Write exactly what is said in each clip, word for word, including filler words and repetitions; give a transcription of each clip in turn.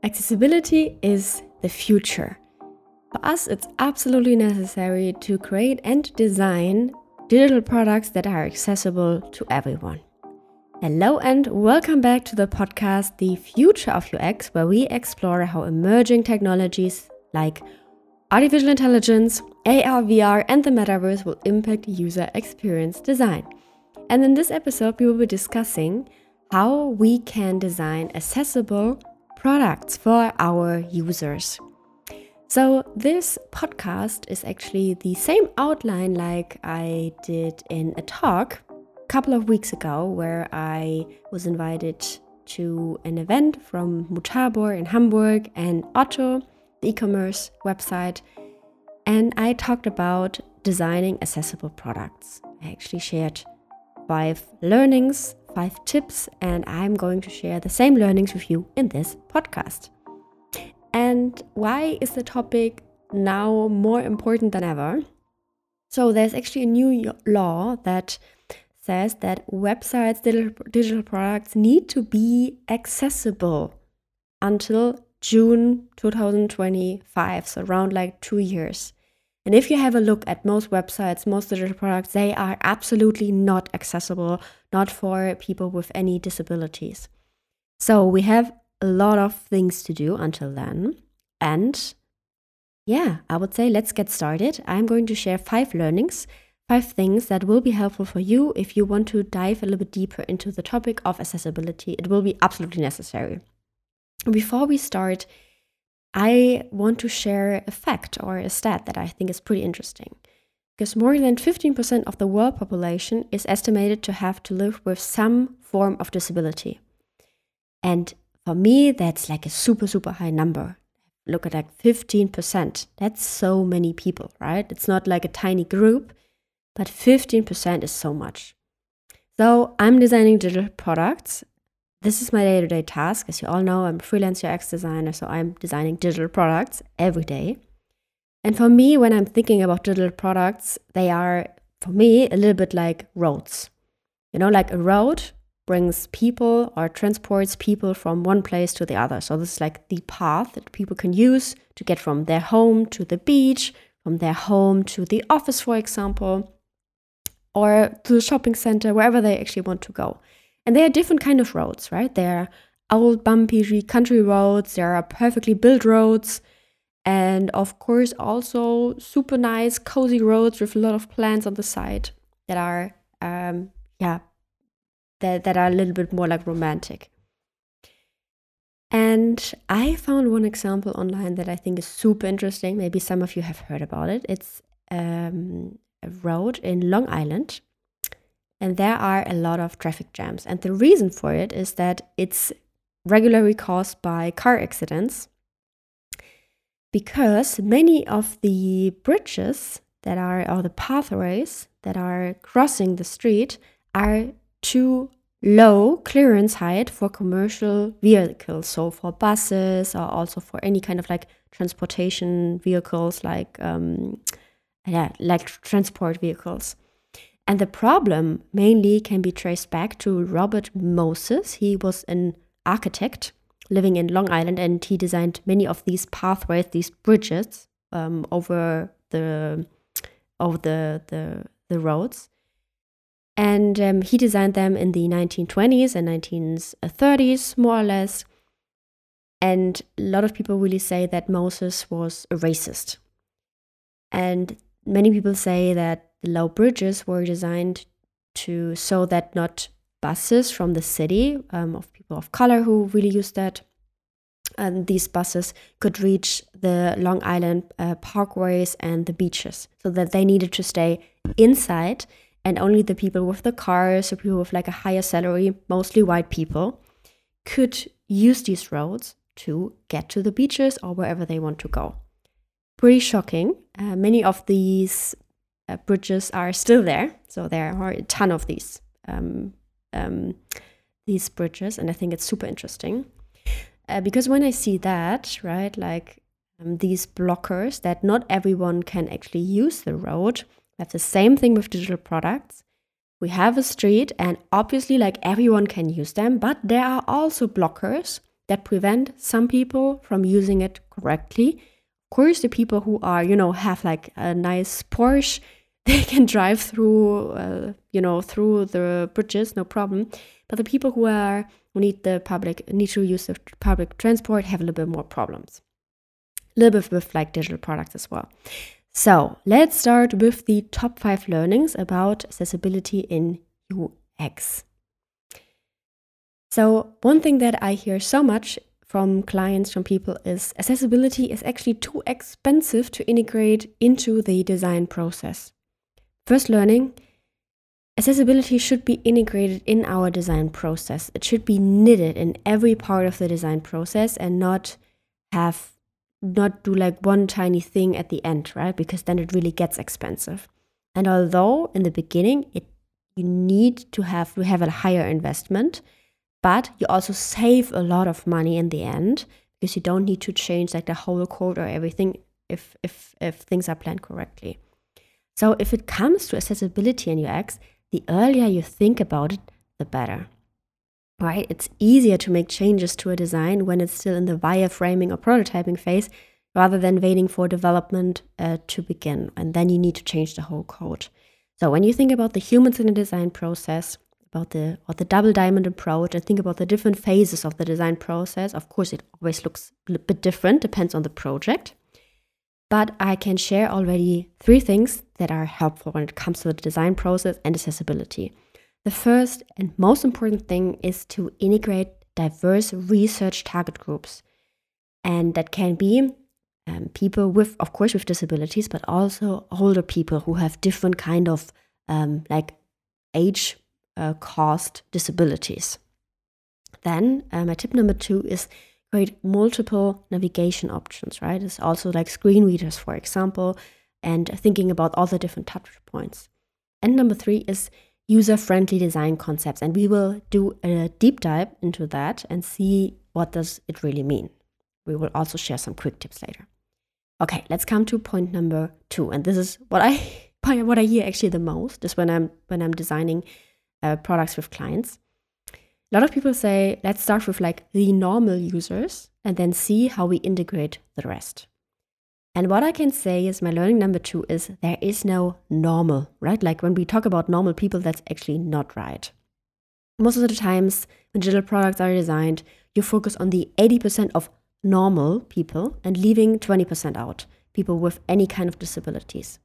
Accessibility is the future. For us, it's absolutely necessary to create and design digital products that are accessible to everyone. Hello and welcome back to the podcast, The Future of U X, where we explore how emerging technologies like artificial intelligence, A R, V R, and the metaverse will impact user experience design. And in this episode, we will be discussing how we can design accessible products for our users. So this podcast is actually the same outline like I did in a talk a couple of weeks ago, where I was invited to an event from Mutabor in Hamburg and Otto, the e-commerce website, and I talked about designing accessible products. I actually shared five learnings, five tips, and I'm going to share the same learnings with you in this podcast. And why is the topic now more important than ever? So there's actually a new law that says that websites, digital, digital products need to be accessible until June twenty twenty-five, so around like two years. And if you have a look at most websites, most digital products, they are absolutely not accessible, not for people with any disabilities. So we have a lot of things to do until then. And yeah, I would say let's get started. I'm going to share five learnings, five things that will be helpful for you if you want to dive a little bit deeper into the topic of accessibility. It will be absolutely necessary. Before we start, I want to share a fact or a stat that I think is pretty interesting. Because more than fifteen percent of the world population is estimated to have to live with some form of disability. And for me, that's like a super, super high number. Look at like fifteen percent. That's so many people, right? It's not like a tiny group, but fifteen percent is so much. So I'm designing digital products. This is my day-to-day task. As you all know, I'm a freelance U X designer, so I'm designing digital products every day. And for me, when I'm thinking about digital products, they are, for me, a little bit like roads. You know, like a road brings people or transports people from one place to the other. So this is like the path that people can use to get from their home to the beach, from their home to the office, for example, or to the shopping center, wherever they actually want to go. And there are different kind of roads, right? There are old, bumpy country roads. There are perfectly built roads. And of course, also super nice, cozy roads with a lot of plants on the side that are, um, yeah, that, that are a little bit more like romantic. And I found one example online that I think is super interesting. Maybe some of you have heard about it. It's um, a road in Long Island. And there are a lot of traffic jams. And the reason for it is that it's regularly caused by car accidents, because many of the bridges that are, or the pathways that are crossing the street are too low clearance height for commercial vehicles. So for buses, or also for any kind of like transportation vehicles, like, um, yeah, like transport vehicles. And the problem mainly can be traced back to Robert Moses. He was an architect living in Long Island, and he designed many of these pathways, these bridges um, over the over the the, the roads. And um, he designed them in the nineteen twenties and nineteen thirties, more or less. And a lot of people really say that Moses was a racist. And many people say that the low bridges were designed to so that not buses from the city um, of people of color who really used that, and these buses could reach the Long Island uh, parkways and the beaches, so that they needed to stay inside, and only the people with the cars, or people with like a higher salary, mostly white people, could use these roads to get to the beaches or wherever they want to go. Pretty shocking. Uh, many of these Uh, bridges are still there, so there are a ton of these um, um, these bridges, and I think it's super interesting uh, because when I see that, right, like um, these blockers that not everyone can actually use the road. We have the same thing with digital products. We have a street, and obviously like everyone can use them, but there are also blockers that prevent some people from using it correctly. Of course, the people who are, you know, have like a nice Porsche, they can drive through, uh, you know, through the bridges, no problem. But the people who are who need the public, need to use the public transport have a little bit more problems. A little bit with like digital products as well. So let's start with the top five learnings about accessibility in U X. So one thing that I hear so much from clients, from people, is accessibility is actually too expensive to integrate into the design process. First learning, accessibility should be integrated in our design process. It should be knitted in every part of the design process and not have not do like one tiny thing at the end, right? Because then it really gets expensive. And although in the beginning it you need to have we have a higher investment, but you also save a lot of money in the end because you don't need to change like the whole code or everything if if if things are planned correctly. So if it comes to accessibility in U X, the earlier you think about it, the better. Right? It's easier to make changes to a design when it's still in the wireframing or prototyping phase rather than waiting for development uh, to begin. And then you need to change the whole code. So when you think about the humans in the design process, about the or the double diamond approach, and think about the different phases of the design process, of course, it always looks a bit different, depends on the project. But I can share already three things that are helpful when it comes to the design process and accessibility. The first and most important thing is to integrate diverse research target groups. And that can be um, people with, of course, with disabilities, but also older people who have different kind of um, like age uh, caused disabilities. Then uh, my tip number two is create multiple navigation options, right? It's also like screen readers, for example, and thinking about all the different touch points. And number three is user-friendly design concepts, and we will do a deep dive into that and see what does it really mean. We will also share some quick tips later. Okay, let's come to point number two, and this is what I what I hear actually the most is when I'm when I'm designing uh, products with clients. A lot of people say, let's start with like the normal users and then see how we integrate the rest. And what I can say is my learning number two is there is no normal, right? Like when we talk about normal people, that's actually not right. Most of the times when digital products are designed, you focus on the eighty percent of normal people and leaving twenty percent out, people with any kind of disabilities.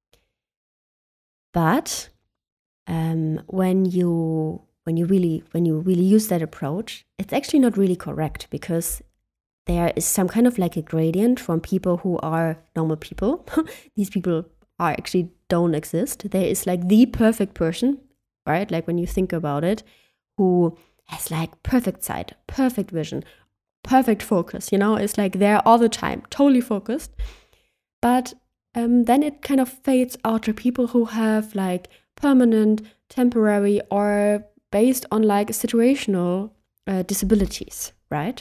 But um, when you when you really when you really use that approach, it's actually not really correct because there is some kind of like a gradient from people who are normal people. These people are actually don't exist. There is like the perfect person, right? Like when you think about it, who has like perfect sight, perfect vision, perfect focus, you know, it's like there all the time, totally focused. But um, then it kind of fades out to people who have like permanent, temporary, or based on like situational uh, disabilities, right?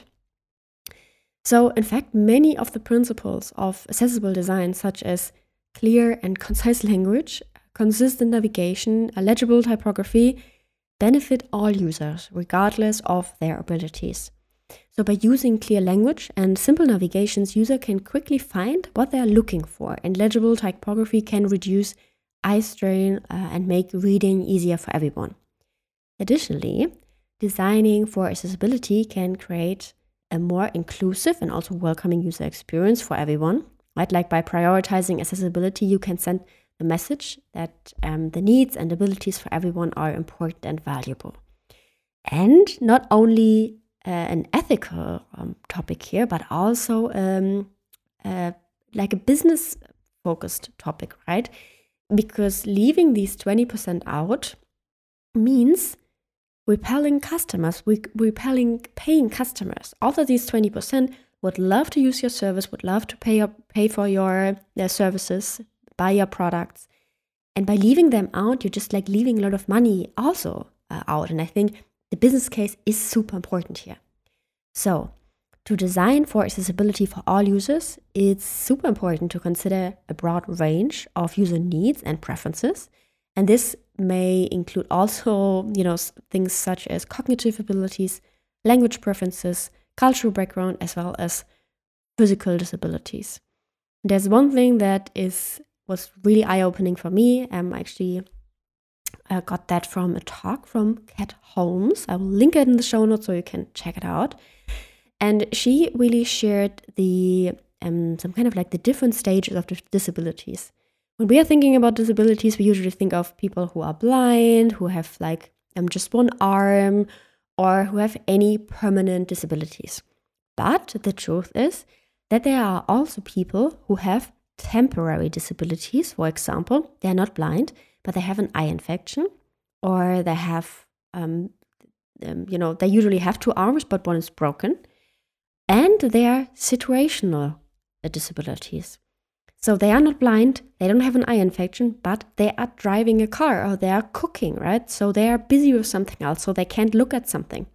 So, in fact, many of the principles of accessible design, such as clear and concise language, consistent navigation, a legible typography, benefit all users, regardless of their abilities. So, by using clear language and simple navigations, user can quickly find what they are looking for, and legible typography can reduce eye strain uh, and make reading easier for everyone. Additionally, designing for accessibility can create a more inclusive and also welcoming user experience for everyone, right? Like by prioritizing accessibility, you can send the message that um, the needs and abilities for everyone are important and valuable. And not only uh, an ethical um, topic here, but also um, uh, like a business-focused topic, right? Because leaving these twenty percent out means repelling customers, re- repelling paying customers. Although these twenty percent would love to use your service, would love to pay up, pay for your their services, buy your products. And by leaving them out, you're just like leaving a lot of money also uh, out. And I think the business case is super important here. So to design for accessibility for all users, it's super important to consider a broad range of user needs and preferences. And this may include also, you know, things such as cognitive abilities, language preferences, cultural background, as well as physical disabilities. There's one thing that is was really eye-opening for me. Um, I actually uh, got that from a talk from Kat Holmes. I will link it in the show notes so you can check it out. And she really shared the um, some kind of like the different stages of the disabilities. When we are thinking about disabilities, we usually think of people who are blind, who have like um, just one arm, or who have any permanent disabilities. But the truth is that there are also people who have temporary disabilities. For example, they're not blind, but they have an eye infection, or they have, um, um, you know, they usually have two arms, but one is broken. And they are situational disabilities. So they are not blind, they don't have an eye infection, but they are driving a car or they are cooking, right? So they are busy with something else, so they can't look at something.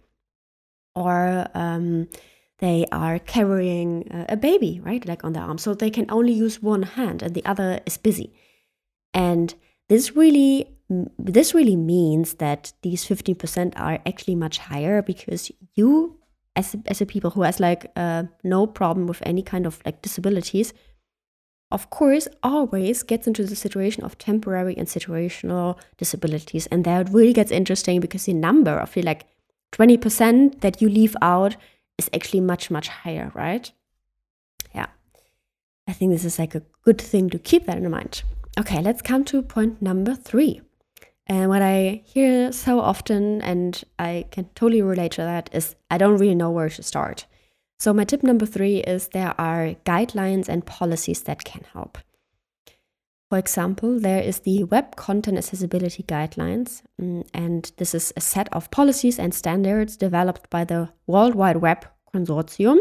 Or um, they are carrying a baby, right? Like on their arm. So they can only use one hand and the other is busy. And this really, this really means that these fifteen percent are actually much higher, because you, as a, as a people who has like uh, no problem with any kind of like disabilities, of course, always gets into the situation of temporary and situational disabilities. And there it really gets interesting, because the number of the like twenty percent that you leave out is actually much, much higher, right? Yeah. I think this is like a good thing to keep that in mind. Okay, let's come to point number three. And what I hear so often, and I can totally relate to that, is I don't really know where to start. So my tip number three is there are guidelines and policies that can help. For example, there is the Web Content Accessibility Guidelines, and this is a set of policies and standards developed by the World Wide Web Consortium,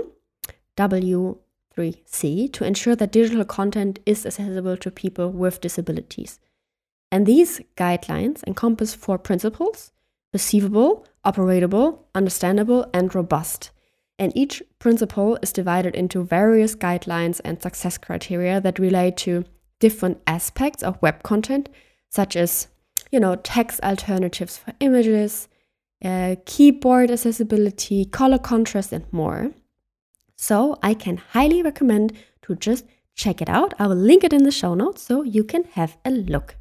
W three C, to ensure that digital content is accessible to people with disabilities. And these guidelines encompass four principles: perceivable, operatable, understandable, and robust. And each principle is divided into various guidelines and success criteria that relate to different aspects of web content, such as, you know, text alternatives for images, uh, keyboard accessibility, color contrast, and more. So I can highly recommend to just check it out. I will link it in the show notes so you can have a look.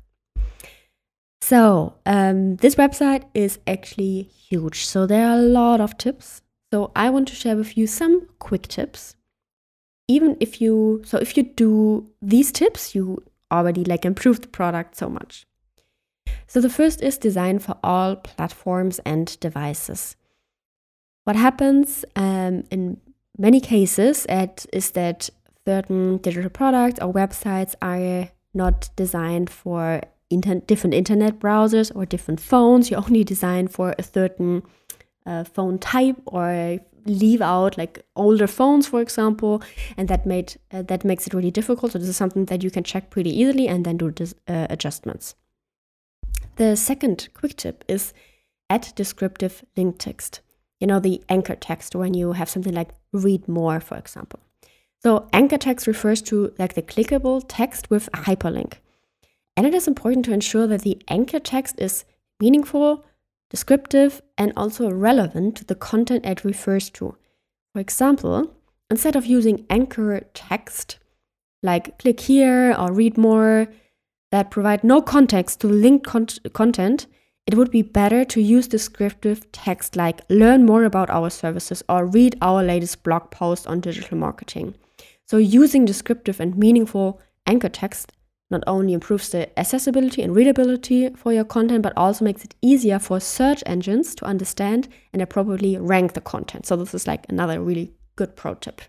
So um, this website is actually huge. So there are a lot of tips. So I want to share with you some quick tips. Even if you, so if you do these tips, you already like improve the product so much. So the first is design for all platforms and devices. What happens um, in many cases at, is that certain digital products or websites are not designed for inter- different internet browsers or different phones. You only design for a certain uh, phone type, or leave out like older phones, for example, and that made uh, that makes it really difficult. So this is something that you can check pretty easily and then do dis- uh, adjustments. The second quick tip is add descriptive link text. You know, the anchor text, when you have something like read more, for example. So anchor text refers to like the clickable text with a hyperlink. And it is important to ensure that the anchor text is meaningful, descriptive, and also relevant to the content it refers to. For example, instead of using anchor text, like click here or read more, that provide no context to linked con- content, it would be better to use descriptive text like learn more about our services or read our latest blog post on digital marketing. So using descriptive and meaningful anchor text not only improves the accessibility and readability for your content, but also makes it easier for search engines to understand and appropriately rank the content. So this is like another really good pro tip.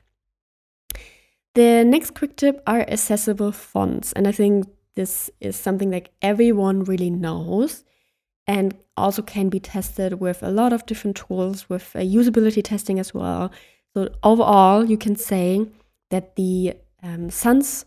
The next quick tip are accessible fonts. And I think this is something like everyone really knows and also can be tested with a lot of different tools, with uh, usability testing as well. So overall, you can say that the um, sans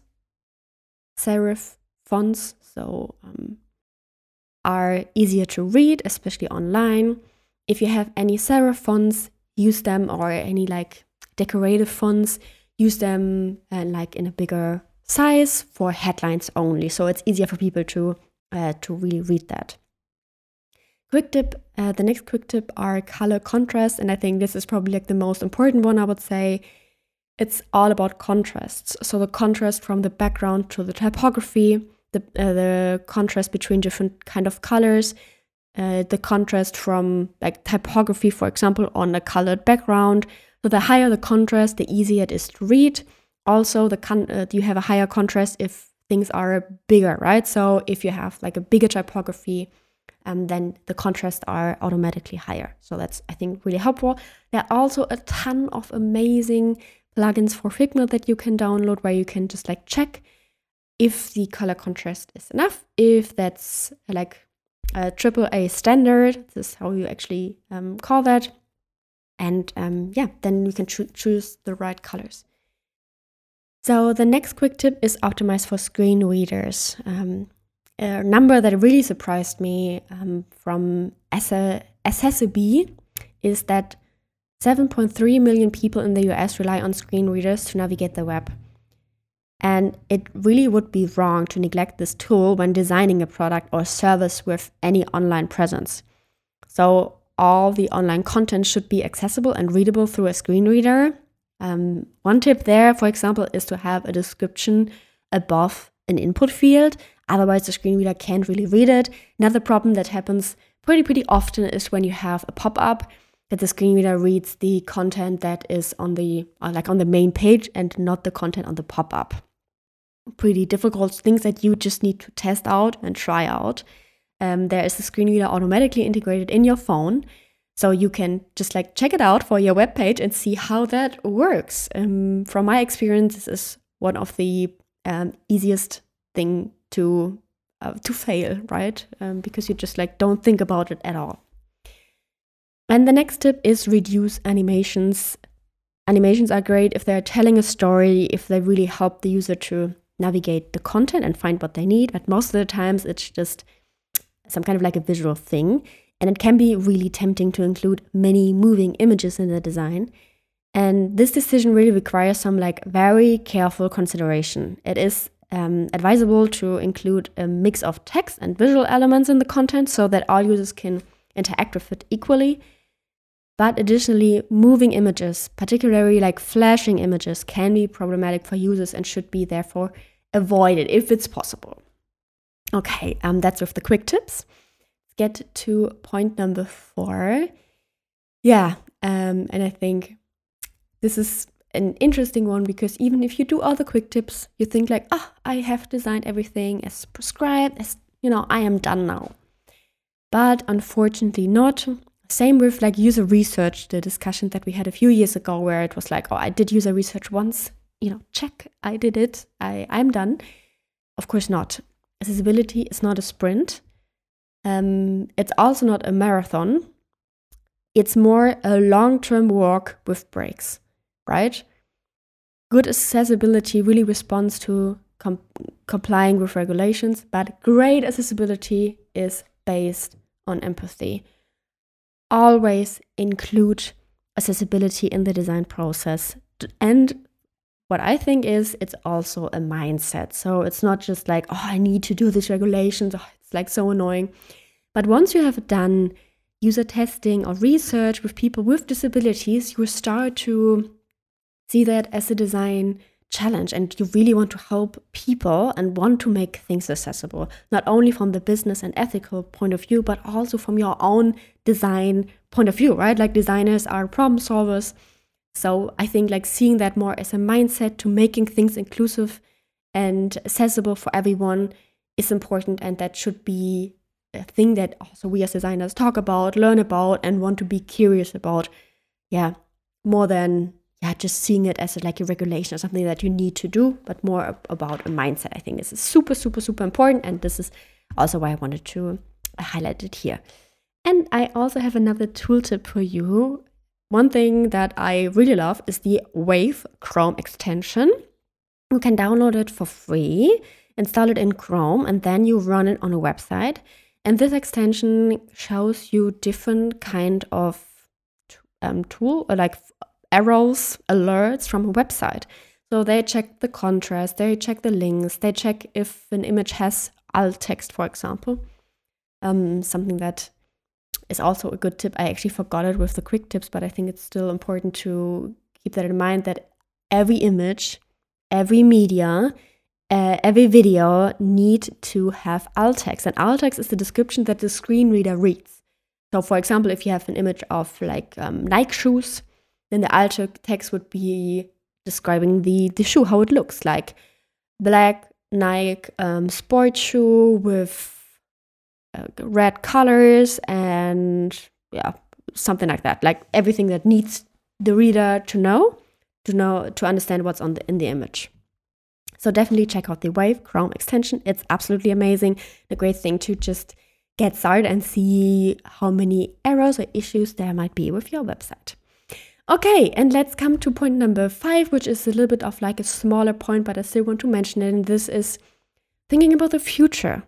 serif fonts so um, are easier to read, especially online. If you have any serif fonts, use them, or any like decorative fonts, use them uh, like in a bigger size for headlines only, so it's easier for people to uh, to really read that. quick tip, uh, the next quick tip are color contrast. And I think this is probably like the most important one, I would say. It's all about contrasts. So the contrast from the background to the typography, the, uh, the contrast between different kind of colors, uh, the contrast from like typography, for example, on a colored background. So the higher the contrast, the easier it is to read. Also, the con- uh, you have a higher contrast if things are bigger, right? So if you have like a bigger typography, um, then the contrasts are automatically higher. So that's, I think, really helpful. There are also a ton of amazing plugins for Figma that you can download where you can just like check if the color contrast is enough, if that's like a triple A standard. This is how you actually um, call that. And um, yeah, then you can cho- choose the right colors. So the next quick tip is optimize for screen readers. Um, a number that really surprised me um, from S S B is that seven point three million people in the U S rely on screen readers to navigate the web. And it really would be wrong to neglect this tool when designing a product or service with any online presence. So all the online content should be accessible and readable through a screen reader. Um, one tip there, for example, is to have a description above an input field. Otherwise, the screen reader can't really read it. Another problem that happens pretty, pretty often is when you have a pop-up that the screen reader reads the content that is on the, uh, like on the main page and not the content on the pop-up. Pretty difficult things that you just need to test out and try out. Um, there is a screen reader automatically integrated in your phone. So you can just like check it out for your web page and see how that works. Um, from my experience, this is one of the um, easiest thing to uh, to fail, right? Um, because you just like don't think about it at all. And the next tip is reduce animations. Animations are great if they're telling a story, if they really help the user to navigate the content and find what they need. But most of the times it's just some kind of like a visual thing. And it can be really tempting to include many moving images in the design. And this decision really requires some like very careful consideration. It is um, advisable to include a mix of text and visual elements in the content so that all users can interact with it equally. But additionally, moving images, particularly like flashing images, can be problematic for users and should be therefore avoided if it's possible. Okay, um, that's with the quick tips. Let's get to point number four. Yeah, um, and I think this is an interesting one because even if you do all the quick tips, you think like, ah, oh, I have designed everything as prescribed, as you know, I am done now. But unfortunately not. Same with like user research, the discussion that we had a few years ago where it was like, oh, I did user research once, you know, check, I did it, I, I'm done. Of course not. Accessibility is not a sprint. Um, it's also not a marathon. It's more a long-term walk with breaks, right? Good accessibility really responds to com- complying with regulations, but great accessibility is based on empathy. Always include accessibility in the design process. And what I think is it's also a mindset. So it's not just like, oh, I need to do these regulations. Oh, it's like so annoying. But once you have done user testing or research with people with disabilities, you start to see that as a design challenge and you really want to help people and want to make things accessible, not only from the business and ethical point of view, but also from your own design point of view, right? Like designers are problem solvers. So I think like seeing that more as a mindset to making things inclusive and accessible for everyone is important, and that should be a thing that also we as designers talk about, learn about, and want to be curious about. Yeah, more than yeah, just seeing it as a, like a regulation or something that you need to do, but more about a mindset. I think this is super, super, super important, and this is also why I wanted to highlight it here. And I also have another tooltip for you. One thing that I really love is the Wave Chrome extension. You can download it for free, install it in Chrome, and then you run it on a website. And this extension shows you different kind of um, tool, or like arrows, alerts from a website. So they check the contrast, they check the links, they check if an image has alt text, for example, um, something that is also a good tip. I actually forgot it with the quick tips, but I think it's still important to keep that in mind, that every image, every media, uh, every video need to have alt text. And alt text is the description that the screen reader reads. So for example, if you have an image of like um, Nike shoes, then the alt text would be describing the, the shoe, how it looks like. Black Nike um, sport shoe with uh, red colors and yeah, something like that. Like everything that needs the reader to know, to know, to understand what's on the in the image. So definitely check out the Wave Chrome extension. It's absolutely amazing. A great thing to just get started and see how many errors or issues there might be with your website. Okay, and let's come to point number five, which is a little bit of like a smaller point, but I still want to mention it. And this is thinking about the future.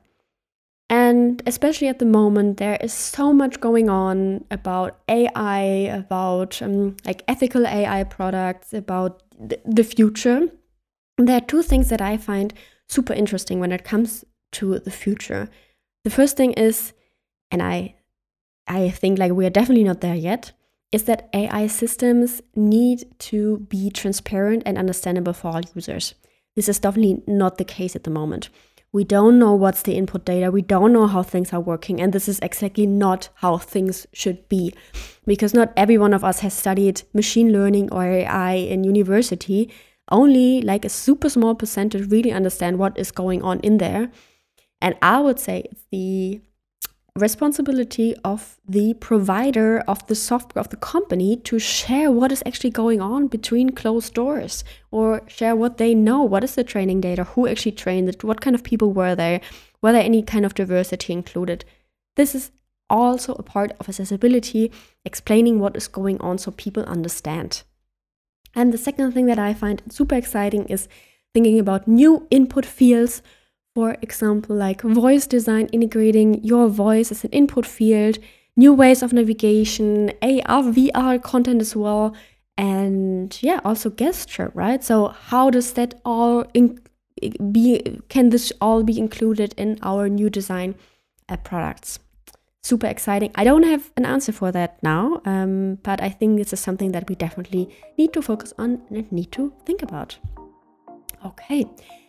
And especially at the moment, there is so much going on about A I, about um, like ethical A I products, about th- the future. And there are two things that I find super interesting when it comes to the future. The first thing is, and I, I think like we are definitely not there yet, is that A I systems need to be transparent and understandable for all users. This is definitely not the case at the moment. We don't know what's the input data. We don't know how things are working. And this is exactly not how things should be. Because not every one of us has studied machine learning or A I in university. Only like a super small percentage really understand what is going on in there. And I would say it's the responsibility of the provider of the software of the company to share what is actually going on between closed doors, or share what they know. What is the training data? Who actually trained it? What kind of people were there? Were there any kind of diversity included? This is also a part of accessibility, explaining what is going on so people understand. And the second thing that I find super exciting is thinking about new input fields. For example, like voice design, integrating your voice as an input field, new ways of navigation, A R, V R content as well, and yeah, also gesture, right? So how does that all in- be, can this all be included in our new design uh, products? Super exciting. I don't have an answer for that now, um, but I think this is something that we definitely need to focus on and need to think about. Okay.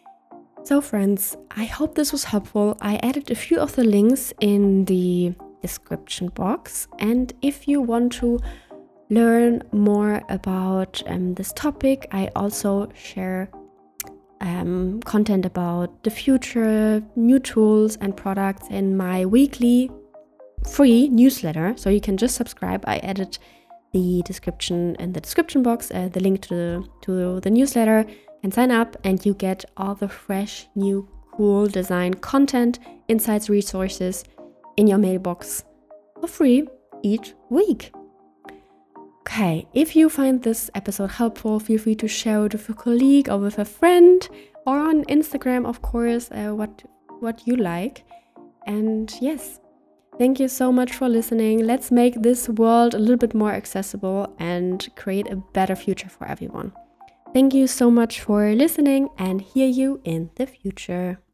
So friends, I hope this was helpful. I added a few of the links in the description box. And if you want to learn more about um, this topic, I also share um, content about the future, new tools and products in my weekly free newsletter. So you can just subscribe. I added the description in the description box, uh, the link to the, to the newsletter. And sign up and you get all the fresh, new, cool design content, insights, resources in your mailbox for free each week. Okay, if you find this episode helpful, feel free to share it with a colleague or with a friend, or on Instagram, of course, uh, what, what you like. And yes, thank you so much for listening. Let's make this world a little bit more accessible and create a better future for everyone. Thank you so much for listening, and hear you in the future.